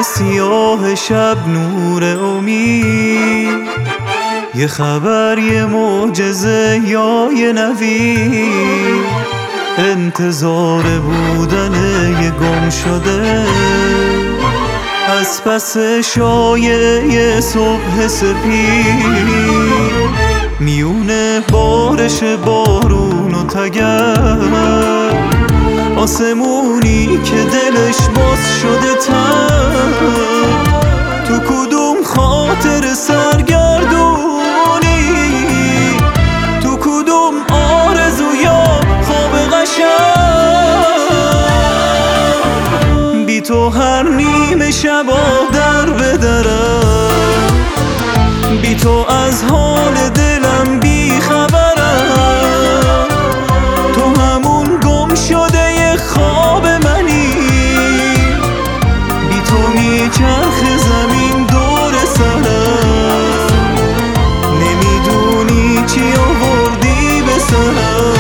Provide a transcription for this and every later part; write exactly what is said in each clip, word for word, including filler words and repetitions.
سیاه شب نور امید، یه خبر، یه معجزه یا یه نوید، انتظار بودن یه گم شده از پس شایعه یه صبح سپید. میونه بارش بارون و تگر، آسمونی که دلش باز شده تر، تو کدوم خاطر سرگردونی، تو کدوم آرزو یا خواب قشنگ، بی تو هر نیمه شبا در به درم، بی تو از حال دلم بی خبرم، تو همون گم شده یه خواب منی، بی تو میچرخ زمین دور سرم، نمیدونی چی آوردی به سرم.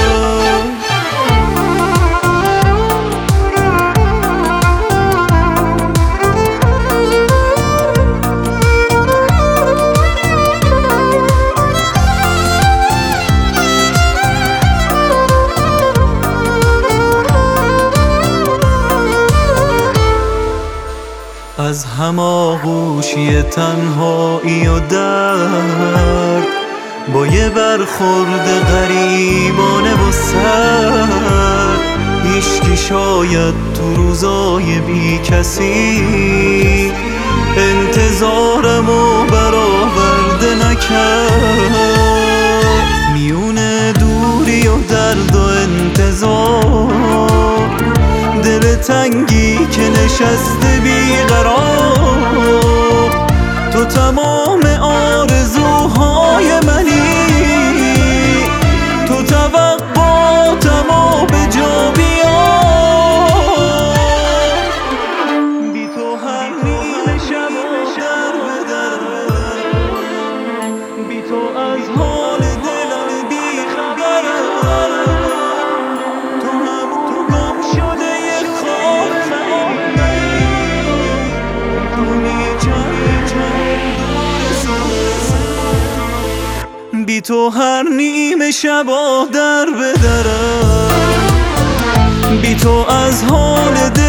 از هماغوشی تنهایی و درد، با یه برخورد غریبانه و سرد، هیچکی شاید تو روزای بی کسی انتظارمو برآورده نکرد. میونه دوری و درد و انتظار، دل تنگی که نشسته بیقرار، تو تمام آرزوهای منی، تو توقعاتمو به جا بیار، بی تو هر نیمه شبا در به درم، بی تو از حال دلم بی خبرم، تو همون گم شده یه خواب منی، تو بی تو هر نیمه شبا در به درم، بی تو از حال